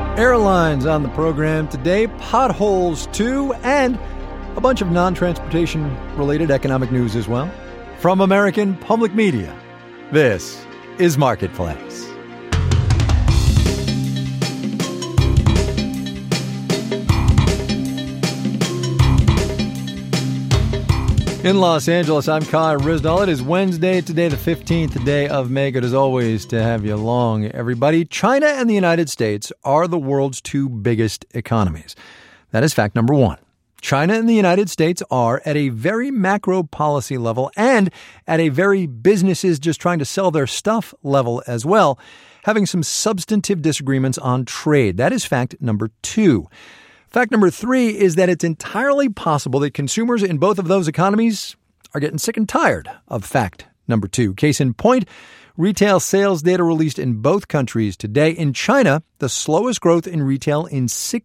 Airlines on the program today, potholes too, and a bunch of non-transportation related economic news as well. From American Public Media, this is Marketplace. In Los Angeles, I'm Kai Ryssdal. It is Wednesday, today the 15th, the day of May. Good as always to have you along, everybody. China and the United States are the world's two biggest economies. That is fact number one. China and the United States are at a very macro policy level and at a very businesses just trying to sell their stuff level as well, having some substantive disagreements on trade. That is fact number two. Fact number three is that it's entirely possible that consumers in both of those economies are getting sick and tired of fact number two. Case in point, retail sales data released in both countries today. In China, the slowest growth in retail in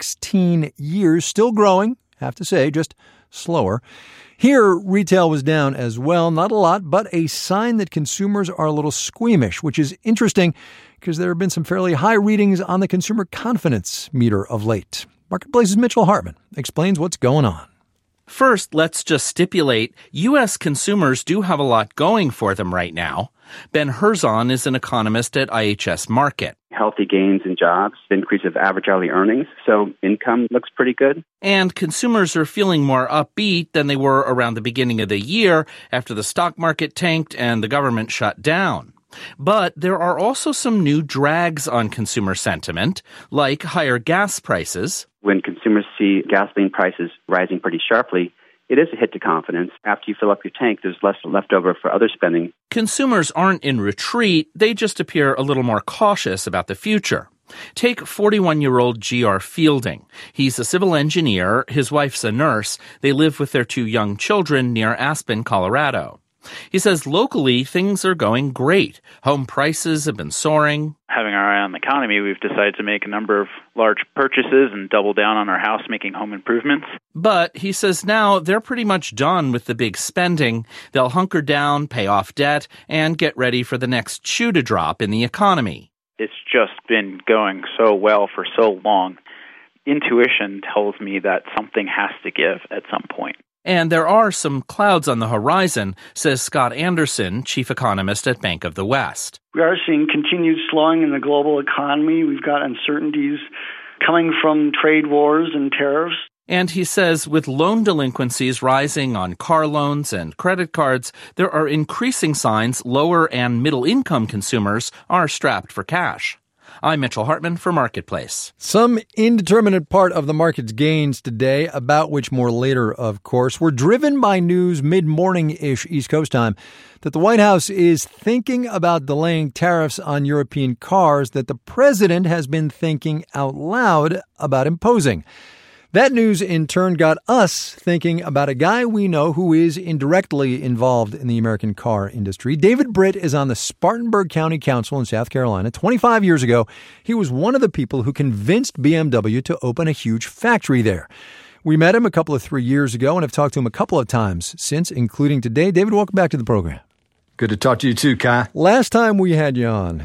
16 years, still growing, have to say, just slower. Here, retail was down as well, not a lot, but a sign that consumers are a little squeamish, which is interesting because there have been some fairly high readings on the consumer confidence meter of late. Marketplace's Mitchell Hartman explains what's going on. First, let's just stipulate U.S. consumers do have a lot going for them right now. Ben Herzon is an economist at IHS Markit. Healthy gains in jobs, increase of average hourly earnings, so income looks pretty good. And consumers are feeling more upbeat than they were around the beginning of the year after the stock market tanked and the government shut down. But there are also some new drags on consumer sentiment, like higher gas prices. When consumers see gasoline prices rising pretty sharply, it is a hit to confidence. After you fill up your tank, there's less left over for other spending. Consumers aren't in retreat. They just appear a little more cautious about the future. Take 41-year-old G.R. Fielding. He's a civil engineer. His wife's a nurse. They live with their two young children near Aspen, Colorado. He says locally, things are going great. Home prices have been soaring. Having our eye on the economy, we've decided to make a number of large purchases and double down on our house, making home improvements. But he says now they're pretty much done with the big spending. They'll hunker down, pay off debt, and get ready for the next shoe to drop in the economy. It's just been going so well for so long. Intuition tells me that something has to give at some point. And there are some clouds on the horizon, says Scott Anderson, chief economist at Bank of the West. We are seeing continued slowing in the global economy. We've got uncertainties coming from trade wars and tariffs. And he says with loan delinquencies rising on car loans and credit cards, there are increasing signs lower and middle-income consumers are strapped for cash. I'm Mitchell Hartman for Marketplace. Some indeterminate part of the market's gains today, about which more later, of course, were driven by news mid-morning-ish East Coast time that the White House is thinking about delaying tariffs on European cars that the president has been thinking out loud about imposing. That news, in turn, got us thinking about a guy we know who is indirectly involved in the American car industry. David Britt is on the Spartanburg County Council in South Carolina. 25 years ago, he was one of the people who convinced BMW to open a huge factory there. We met him a couple of 3 years ago and have talked to him a couple of times since, including today. David, welcome back to the program. Good to talk to you too, Kai. Last time we had you on,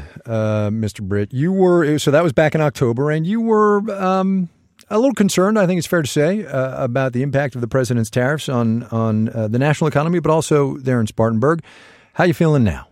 Mr. Britt, so that was back in October, and you were a little concerned, I think it's fair to say, about the impact of the president's tariffs on the national economy, but also there in Spartanburg. How are you feeling now?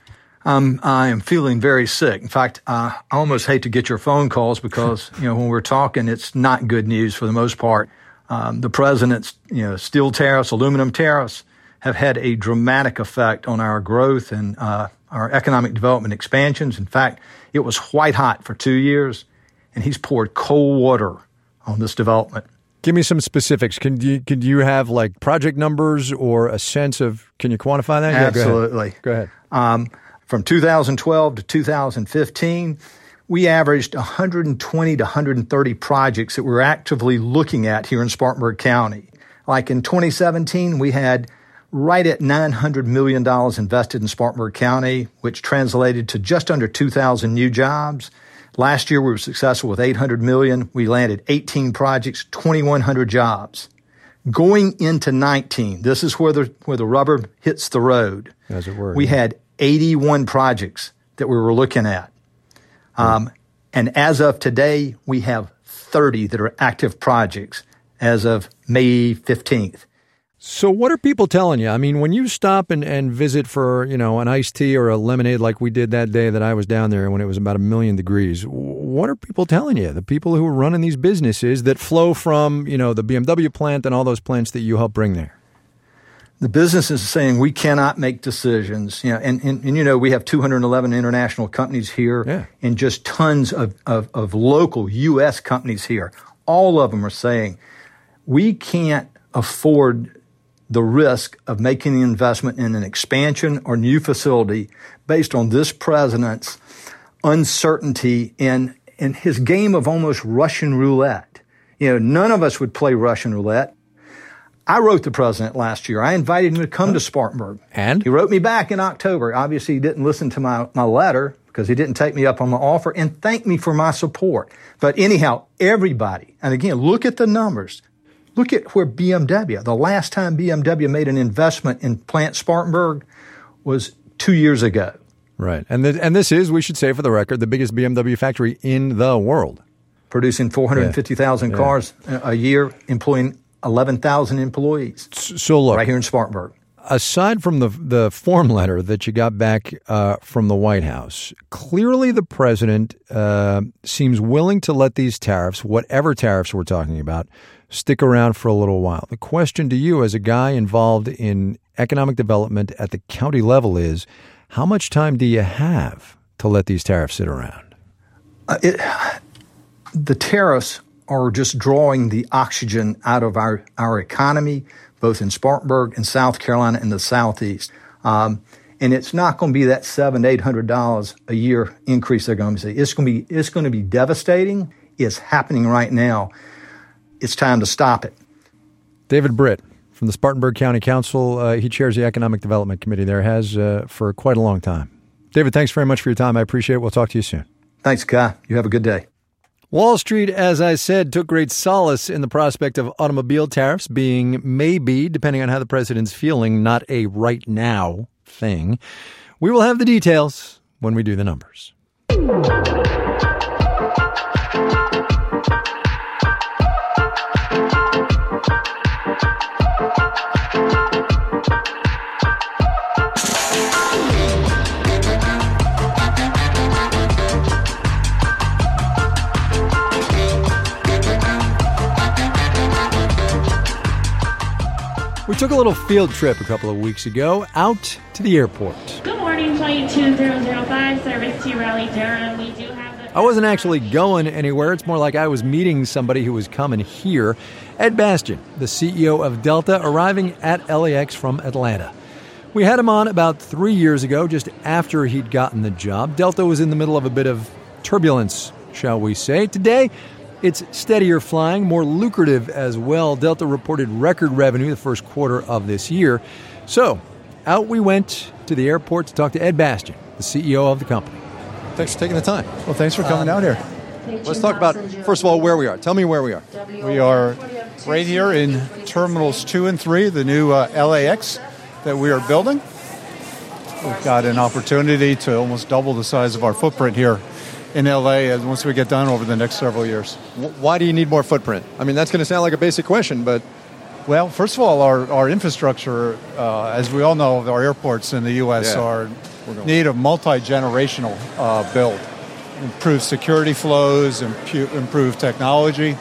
I am feeling very sick. In fact, I almost hate to get your phone calls because, when we're talking, it's not good news for the most part. The president's, steel tariffs, aluminum tariffs have had a dramatic effect on our growth and our economic development expansions. In fact, it was white hot for 2 years, and he's poured cold water on this development. Give me some specifics. Could you have like project numbers or a sense of, can you quantify that? Absolutely. Go ahead. From 2012 to 2015, we averaged 120 to 130 projects that we're actively looking at here in Spartanburg County. Like in 2017, we had right at $900 million invested in Spartanburg County, which translated to just under 2,000 new jobs. Last year, we were successful with $800 million. We landed 18 projects, 2,100 jobs. Going into 19, this is where the rubber hits the road. As it were. We had 81 projects that we were looking at. And as of today, we have 30 that are active projects as of May 15th. So what are people telling you? I mean, when you stop and visit for, an iced tea or a lemonade like we did that day that I was down there when it was about 1,000,000 degrees, what are people telling you? The people who are running these businesses that flow from, the BMW plant and all those plants that you help bring there. The businesses are saying we cannot make decisions. And we have 211 international companies here and just tons of local U.S. companies here. All of them are saying we can't afford the risk of making the investment in an expansion or new facility based on this president's uncertainty and his game of almost Russian roulette. None of us would play Russian roulette. I wrote the president last year. I invited him to come to Spartanburg. And? He wrote me back in October. Obviously, he didn't listen to my letter because he didn't take me up on my offer and thanked me for my support. But anyhow, everybody, and again, look at the numbers. Look at where BMW, the last time BMW made an investment in Plant Spartanburg was 2 years ago. Right. And this is, we should say for the record, the biggest BMW factory in the world. Producing 450,000 cars a year, employing 11,000 employees. So look, right here in Spartanburg. Aside from the form letter that you got back from the White House, clearly the president seems willing to let these tariffs, whatever tariffs we're talking about, stick around for a little while. The question to you as a guy involved in economic development at the county level is, how much time do you have to let these tariffs sit around? The tariffs are just drawing the oxygen out of our economy, both in Spartanburg and South Carolina and the Southeast. And it's not going to be that $700, $800 a year increase they're going to see. It's going to be devastating. It's happening right now. It's time to stop it. David Britt from the Spartanburg County Council. He chairs the Economic Development Committee there, has for quite a long time. David, thanks very much for your time. I appreciate it. We'll talk to you soon. Thanks, Kai. You have a good day. Wall Street, as I said, took great solace in the prospect of automobile tariffs being maybe, depending on how the president's feeling, not a right now thing. We will have the details when we do the numbers. We took a little field trip a couple of weeks ago out to the airport. Good morning, 22005, service to Raleigh-Durham. We do have the... I wasn't actually going anywhere. It's more like I was meeting somebody who was coming here. Ed Bastian, the CEO of Delta, arriving at LAX from Atlanta. We had him on about 3 years ago, just after he'd gotten the job. Delta was in the middle of a bit of turbulence, shall we say. Today, it's steadier flying, more lucrative as well. Delta reported record revenue the first quarter of this year. So, out we went to the airport to talk to Ed Bastian, the CEO of the company. Thanks for taking the time. Well, thanks for coming out here. Let's talk about, first of all, where we are. Tell me where we are. We are right here in Terminals 2 and 3, the new LAX that we are building. We've got an opportunity to almost double the size of our footprint here in LA once we get done over the next several years. Why do you need more footprint? I mean, that's going to sound like a basic question, but... Well, first of all, our infrastructure, as we all know, our airports in the U.S. are need a multi-generational build. Improve security flows, improve technology.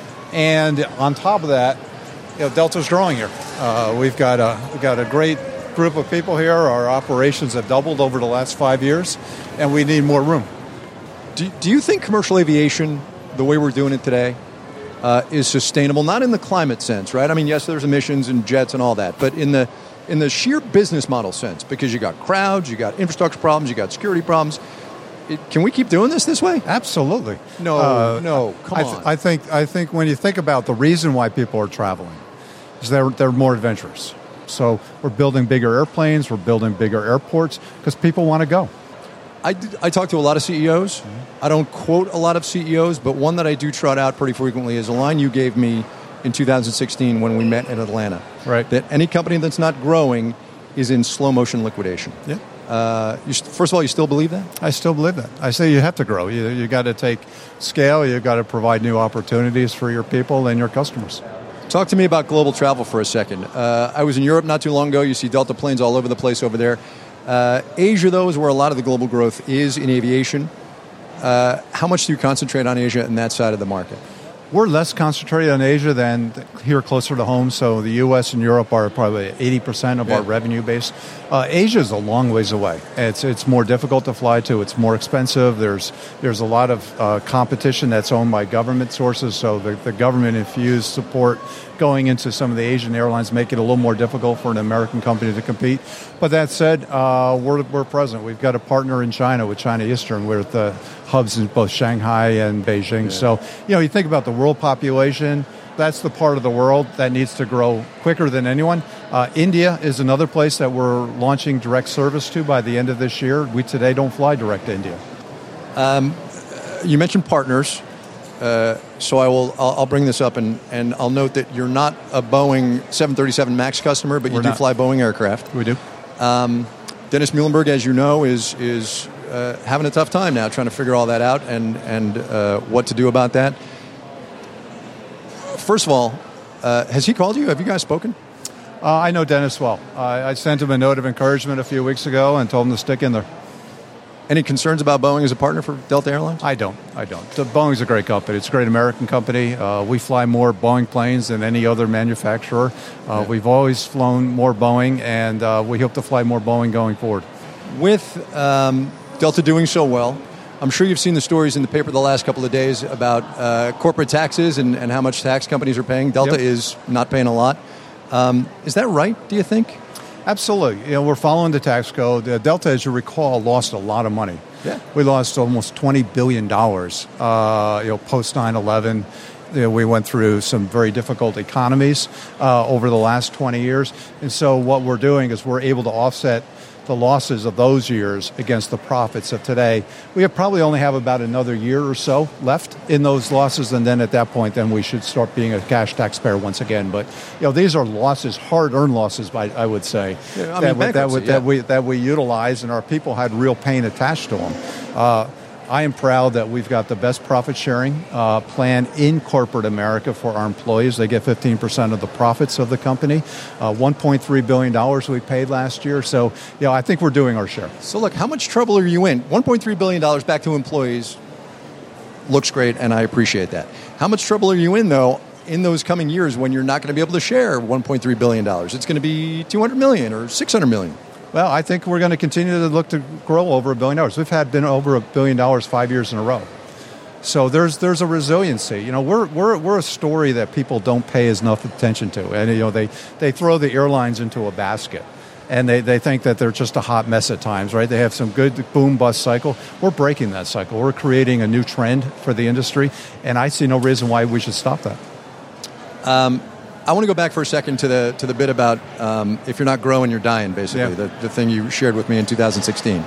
And on top of that, Delta's growing here. We've got a great group of people here. Our operations have doubled over the last 5 years, and we need more room. Do you think commercial aviation, the way we're doing it today, is sustainable? Not in the climate sense, right? I mean, yes, there's emissions and jets and all that, but in the sheer business model sense, because you got crowds, you got infrastructure problems, you got security problems. Can we keep doing this way? Absolutely. No, come on. I think when you think about the reason why people are traveling, is they're more adventurous. So we're building bigger airplanes, we're building bigger airports because people want to go. I talk to a lot of CEOs. Mm-hmm. I don't quote a lot of CEOs, but one that I do trot out pretty frequently is a line you gave me in 2016 when we met in Atlanta. Right. That any company that's not growing is in slow motion liquidation. Yeah. First of all, you still believe that? I still believe that. I say you have to grow. You got to take scale. You got to provide new opportunities for your people and your customers. Talk to me about global travel for a second. I was in Europe not too long ago. You see Delta planes all over the place over there. Asia, though, is where a lot of the global growth is in aviation. How much do you concentrate on Asia and that side of the market? We're less concentrated on Asia than here closer to home. So the U.S. and Europe are probably 80% of our revenue base. Asia is a long ways away. It's more difficult to fly to. It's more expensive. There's a lot of competition that's owned by government sources. So the government infused support going into some of the Asian airlines make it a little more difficult for an American company to compete. But that said, we're present. We've got a partner in China with China Eastern. We're at the hubs in both Shanghai and Beijing. Yeah. So, you think about the world population, that's the part of the world that needs to grow quicker than anyone. India is another place that we're launching direct service to by the end of this year. We today don't fly direct to India. You mentioned partners. So I'll bring this up and I'll note that you're not a Boeing 737 MAX customer, but you do fly Boeing aircraft. We do. Dennis Muhlenberg, as you know, is having a tough time now trying to figure all that out and what to do about that. First of all, has he called you? Have you guys spoken? I know Dennis well. I sent him a note of encouragement a few weeks ago and told him to stick in there. Any concerns about Boeing as a partner for Delta Airlines? I don't. Boeing's a great company. It's a great American company. We fly more Boeing planes than any other manufacturer. We've always flown more Boeing, and we hope to fly more Boeing going forward. With Delta doing so well, I'm sure you've seen the stories in the paper the last couple of days about corporate taxes and how much tax companies are paying. Delta is not paying a lot. Is that right, do you think? Absolutely. We're following the tax code. Delta, as you recall, lost a lot of money. Yeah. We lost almost $20 billion, post 9/11. We went through some very difficult economies over the last 20 years. And so what we're doing is we're able to offset the losses of those years against the profits of today. We probably only have about another year or so left in those losses, and then at that point, then we should start being a cash taxpayer once again. But these are losses, hard-earned losses, I would say, that we utilize, and our people had real pain attached to them. I am proud that we've got the best profit-sharing plan in corporate America for our employees. They get 15% of the profits of the company. $1.3 billion we paid last year. So, I think we're doing our share. So, look, how much trouble are you in? $1.3 billion back to employees looks great, and I appreciate that. How much trouble are you in, though, in those coming years when you're not going to be able to share $1.3 billion? It's going to be $200 million or $600 million. Well, I think we're going to continue to look to grow over $1 billion. We've been over $1 billion 5 years in a row. So there's a resiliency. We're a story that people don't pay enough attention to, and they throw the airlines into a basket, and they think that they're just a hot mess at times, right? They have some good boom bust cycle. We're breaking that cycle. We're creating a new trend for the industry, and I see no reason why we should stop that. I want to go back for a second to the bit about if you're not growing, you're dying, basically, the thing you shared with me in 2016.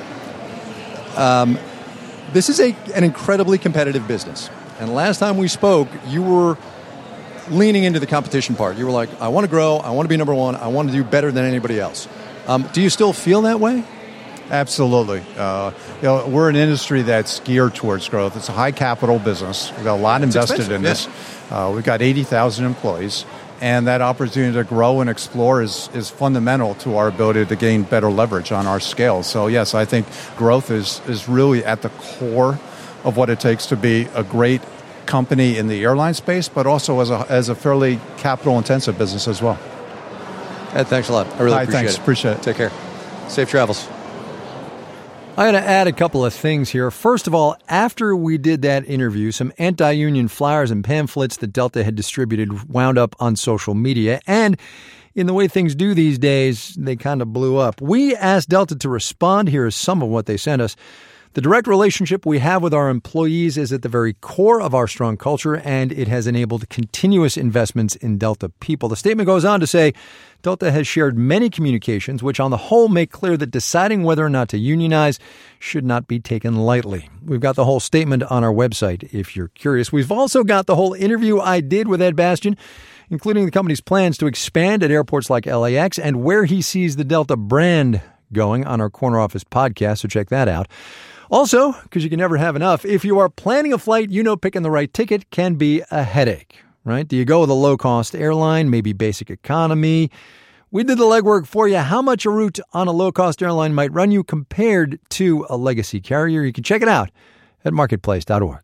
This is an incredibly competitive business. And last time we spoke, you were leaning into the competition part. You were like, I want to grow, I want to be number one, I want to do better than anybody else. Do you still feel that way? Absolutely. We're an industry that's geared towards growth. It's a high capital business. We've got a lot invested in this. We've got 80,000 employees, and that opportunity to grow and explore is fundamental to our ability to gain better leverage on our scale. So, yes, I think growth is really at the core of what it takes to be a great company in the airline space, but also as a fairly capital-intensive business as well. Ed, thanks a lot. I really appreciate it. Appreciate it. Take care. Safe travels. I'm going to add a couple of things here. First of all, after we did that interview, some anti-union flyers and pamphlets that Delta had distributed wound up on social media. And in the way things do these days, they kind of blew up. We asked Delta to respond. Here is some of what they sent us. The direct relationship we have with our employees is at the very core of our strong culture, and it has enabled continuous investments in Delta people. The statement goes on to say, Delta has shared many communications which on the whole make clear that deciding whether or not to unionize should not be taken lightly. We've got the whole statement on our website if you're curious. We've also got the whole interview I did with Ed Bastian, including the company's plans to expand at airports like LAX and where he sees the Delta brand going on our Corner Office podcast, so check that out. Also, because you can never have enough, if you are planning a flight, you know picking the right ticket can be a headache, right? Do you go with a low-cost airline, maybe basic economy? We did the legwork for you. How much a route on a low-cost airline might run you compared to a legacy carrier? You can check it out at marketplace.org.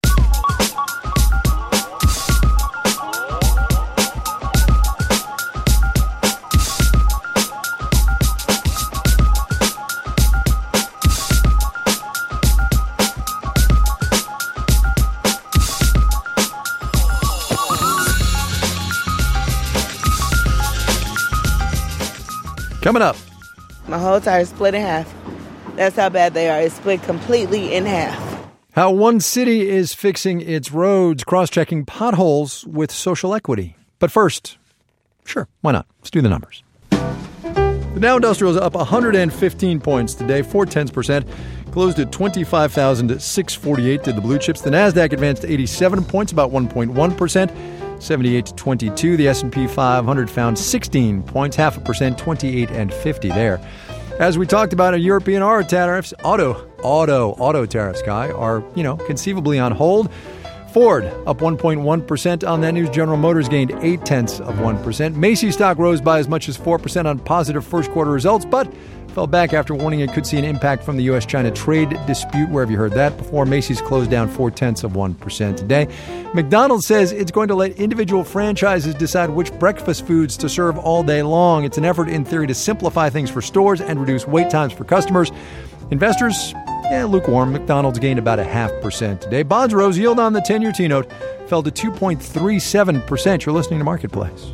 Coming up. My whole tire is split in half. That's how bad they are. It's split completely in half. How one city is fixing its roads, cross-checking potholes with social equity. But first, sure, why not? Let's do the numbers. The Dow Industrial is up 115 points today, 0.4%. Closed at 25,648 did the blue chips. The Nasdaq advanced 87 points, about 1.1%. 78 to 22. The S&P 500 found 16 points, 0.5%, 28 and 50 there. As we talked about, European auto tariffs, auto tariffs, Kai, are, conceivably on hold. Ford up 1.1% on that news. General Motors gained 0.8%. Macy's stock rose by as much as 4% on positive first quarter results, but fell back after warning it could see an impact from the U.S.-China trade dispute. Where have you heard that before? Macy's closed down 0.4% today. McDonald's says it's going to let individual franchises decide which breakfast foods to serve all day long. It's an effort in theory to simplify things for stores and reduce wait times for customers. Investors, lukewarm. McDonald's gained about 0.5% today. Bonds rose. Yield on the 10-year T-note fell to 2.37%. You're listening to Marketplace.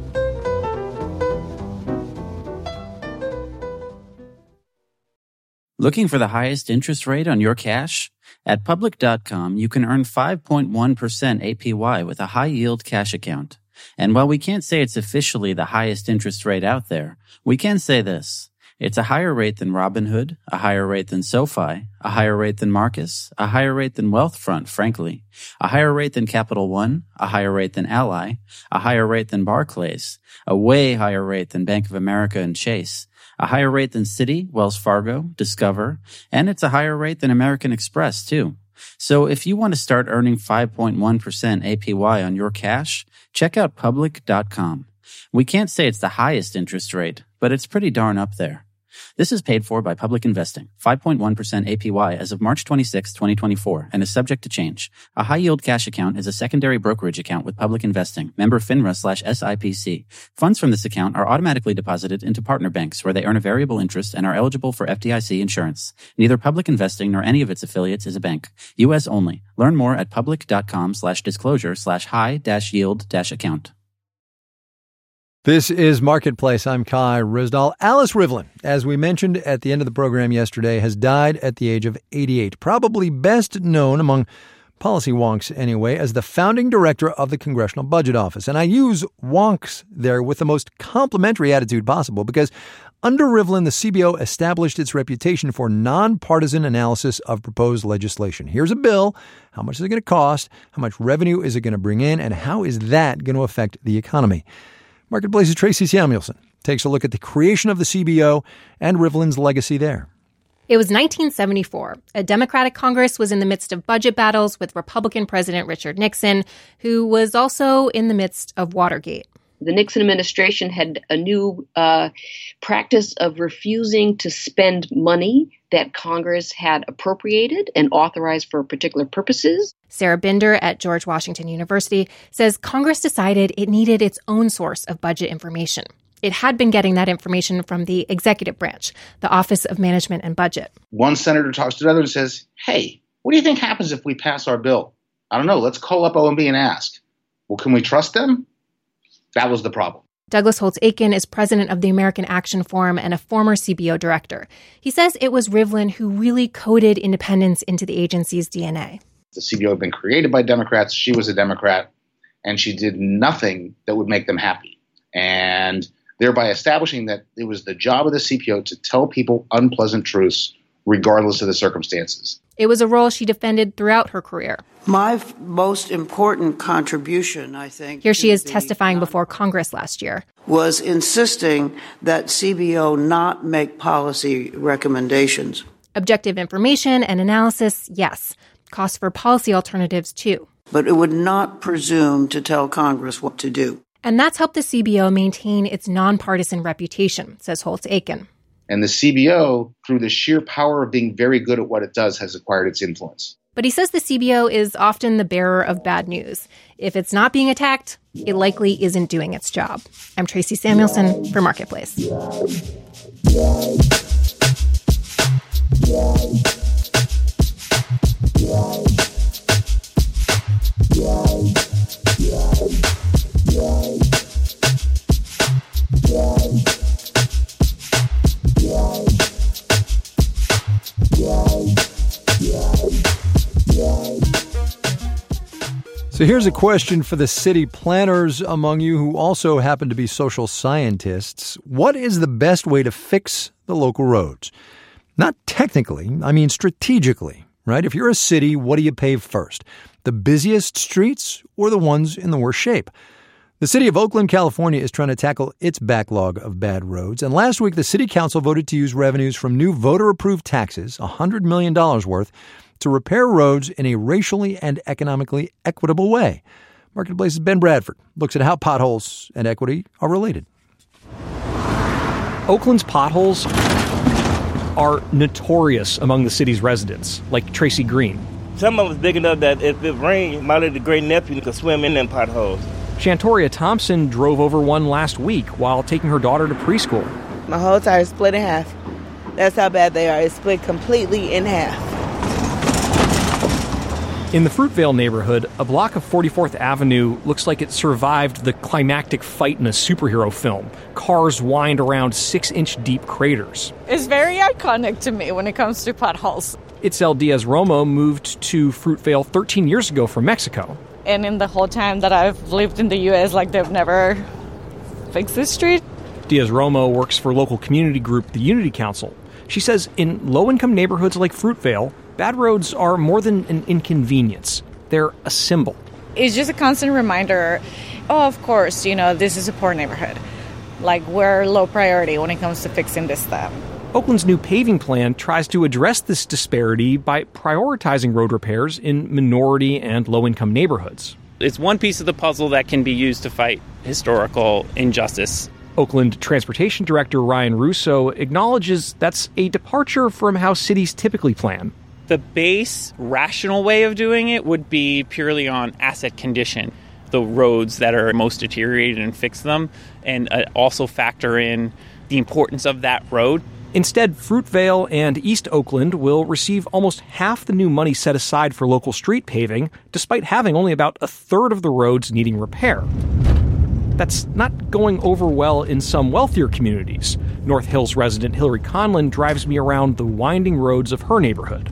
Looking for the highest interest rate on your cash? At Public.com, you can earn 5.1% APY with a high-yield cash account. And while we can't say it's officially the highest interest rate out there, we can say this. It's a higher rate than Robinhood, a higher rate than SoFi, a higher rate than Marcus, a higher rate than Wealthfront, frankly, a higher rate than Capital One, a higher rate than Ally, a higher rate than Barclays, a way higher rate than Bank of America and Chase, a higher rate than Citi, Wells Fargo, Discover, and it's a higher rate than American Express, too. So if you want to start earning 5.1% APY on your cash, check out Public.com. We can't say it's the highest interest rate, but it's pretty darn up there. This is paid for by Public Investing, 5.1% APY as of March 26, 2024, and is subject to change. A high-yield cash account is a secondary brokerage account with Public Investing, member FINRA/SIPC. Funds from this account are automatically deposited into partner banks where they earn a variable interest and are eligible for FDIC insurance. Neither Public Investing nor any of its affiliates is a bank. U.S. only. Learn more at public.com/disclosure/high-yield-account. This is Marketplace. I'm Kai Ryssdal. Alice Rivlin, as we mentioned at the end of the program yesterday, has died at the age of 88. Probably best known among policy wonks anyway as the founding director of the Congressional Budget Office. And I use wonks there with the most complimentary attitude possible because under Rivlin, the CBO established its reputation for nonpartisan analysis of proposed legislation. Here's a bill. How much is it going to cost? How much revenue is it going to bring in? And how is that going to affect the economy? Marketplace's Tracy Samuelson takes a look at the creation of the CBO and Rivlin's legacy there. It was 1974. A Democratic Congress was in the midst of budget battles with Republican President Richard Nixon, who was also in the midst of Watergate. The Nixon administration had a new practice of refusing to spend money that Congress had appropriated and authorized for particular purposes. Sarah Binder at George Washington University says Congress decided it needed its own source of budget information. It had been getting that information from the executive branch, the Office of Management and Budget. One senator talks to another and says, hey, what do you think happens if we pass our bill? I don't know. Let's call up OMB and ask. Well, can we trust them? That was the problem. Douglas Holtz-Eakin is president of the American Action Forum and a former CBO director. He says it was Rivlin who really coded independence into the agency's DNA. The CBO had been created by Democrats. She was a Democrat, and she did nothing that would make them happy. And thereby establishing that it was the job of the CBO to tell people unpleasant truths regardless of the circumstances. It was a role she defended throughout her career. My most important contribution, I think, here she is testifying before Congress last year, was insisting that CBO not make policy recommendations. Objective information and analysis, yes. Costs for policy alternatives, too. But it would not presume to tell Congress what to do. And that's helped the CBO maintain its nonpartisan reputation, says Holtz-Aiken. And the CBO, through the sheer power of being very good at what it does, has acquired its influence. But he says the CBO is often the bearer of bad news. If it's not being attacked, it likely isn't doing its job. I'm Tracy Samuelson for Marketplace. So here's a question for the city planners among you who also happen to be social scientists. What is the best way to fix the local roads? Not technically, I mean strategically, right? If you're a city, what do you pave first? The busiest streets or the ones in the worst shape? The city of Oakland, California is trying to tackle its backlog of bad roads. And last week, the city council voted to use revenues from new voter-approved taxes, $100 million worth, to repair roads in a racially and economically equitable way. Marketplace's Ben Bradford looks at how potholes and equity are related. Oakland's potholes are notorious among the city's residents, like Tracy Green. Some of them big enough that if it rained, my little great-nephew could swim in them potholes. Shantoria Thompson drove over one last week while taking her daughter to preschool. My whole tire is split in half. That's how bad they are. It's split completely in half. In the Fruitvale neighborhood, a block of 44th Avenue looks like it survived the climactic fight in a superhero film. Cars wind around 6-inch deep craters. It's very iconic to me when it comes to potholes. Itzel Diaz-Romo moved to Fruitvale 13 years ago from Mexico. And in the whole time that I've lived in the U.S., they've never fixed this street. Diaz-Romo works for local community group the Unity Council. She says in low-income neighborhoods like Fruitvale, bad roads are more than an inconvenience. They're a symbol. It's just a constant reminder, of course, this is a poor neighborhood. We're low priority when it comes to fixing this stuff. Oakland's new paving plan tries to address this disparity by prioritizing road repairs in minority and low-income neighborhoods. It's one piece of the puzzle that can be used to fight historical injustice. Oakland Transportation Director Ryan Russo acknowledges that's a departure from how cities typically plan. The base rational way of doing it would be purely on asset condition, the roads that are most deteriorated, and fix them, and also factor in the importance of that road. Instead, Fruitvale and East Oakland will receive almost half the new money set aside for local street paving, despite having only about a third of the roads needing repair. That's not going over well in some wealthier communities. North Hills resident Hillary Conlon drives me around the winding roads of her neighborhood.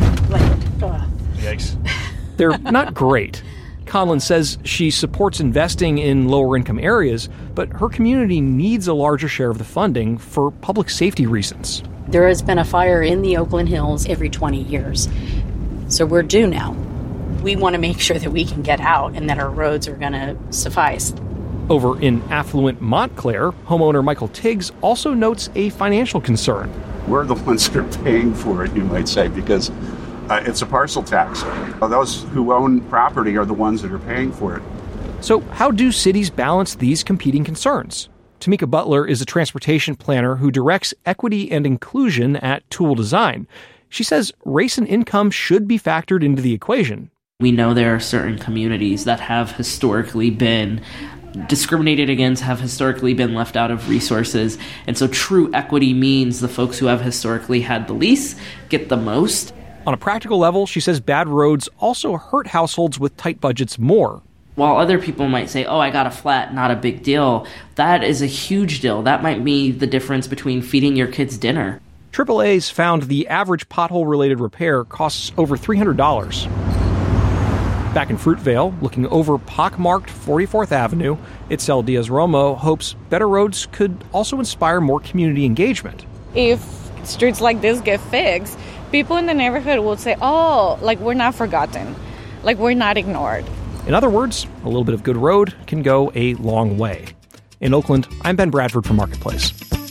Yikes. They're not great. Conlon says she supports investing in lower-income areas, but her community needs a larger share of the funding for public safety reasons. There has been a fire in the Oakland Hills every 20 years, so we're due now. We want to make sure that we can get out and that our roads are going to suffice. Over in affluent Montclair, homeowner Michael Tiggs also notes a financial concern. We're the ones that are paying for it, you might say, because it's a parcel tax. Those who own property are the ones that are paying for it. So how do cities balance these competing concerns? Tamika Butler is a transportation planner who directs equity and inclusion at Tool Design. She says race and income should be factored into the equation. We know there are certain communities that have historically been discriminated against, have historically been left out of resources. And so true equity means the folks who have historically had the least get the most. On a practical level, she says bad roads also hurt households with tight budgets more. While other people might say, I got a flat, not a big deal, that is a huge deal. That might be the difference between feeding your kids dinner. AAA's found the average pothole-related repair costs over $300. Back in Fruitvale, looking over pockmarked 44th Avenue, Itzel Diaz-Romo hopes better roads could also inspire more community engagement. If streets like this get fixed, people in the neighborhood will say, oh, like, we're not forgotten. Like, we're not ignored. In other words, a little bit of good road can go a long way. In Oakland, I'm Ben Bradford for Marketplace.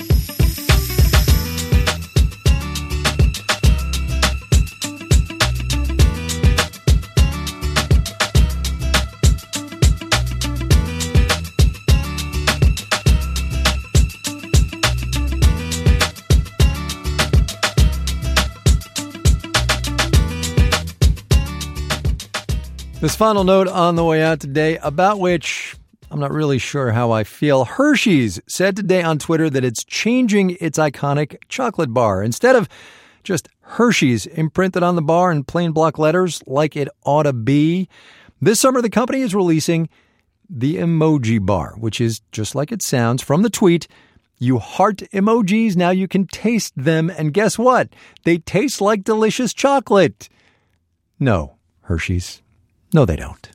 This final note on the way out today, about which I'm not really sure how I feel. Hershey's said today on Twitter that it's changing its iconic chocolate bar. Instead of just Hershey's imprinted on the bar in plain block letters like it ought to be, this summer the company is releasing the emoji bar, which is just like it sounds from the tweet. You heart emojis, now you can taste them, and guess what? They taste like delicious chocolate. No, Hershey's. No, they don't.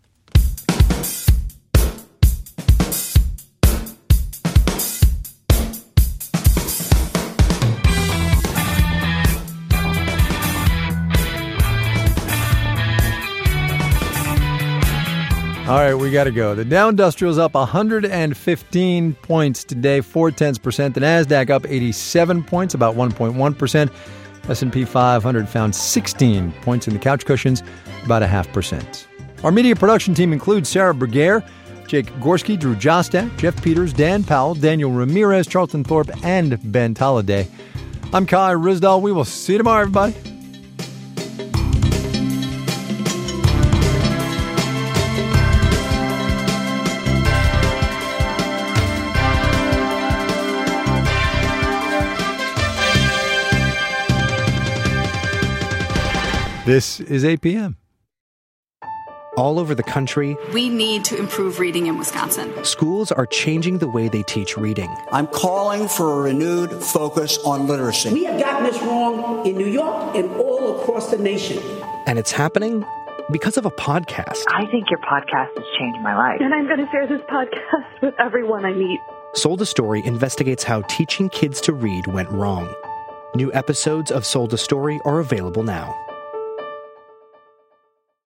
All right, we got to go. The Dow Industrial's up 115 points today, 0.4%. The Nasdaq up 87 points, about 1.1%. S&P 500 found 16 points in the couch cushions, about 0.5%. Our media production team includes Sarah Berger, Jake Gorski, Drew Jostak, Jeff Peters, Dan Powell, Daniel Ramirez, Charlton Thorpe, and Ben Tolliday. I'm Kai Ryssdal. We will see you tomorrow, everybody. This is 8 p.m. All over the country, we need to improve reading in Wisconsin. Schools are changing the way they teach reading. I'm calling for a renewed focus on literacy. We have gotten this wrong in New York and all across the nation. And it's happening because of a podcast. I think your podcast has changed my life. And I'm going to share this podcast with everyone I meet. Sold a Story investigates how teaching kids to read went wrong. New episodes of Sold a Story are available now.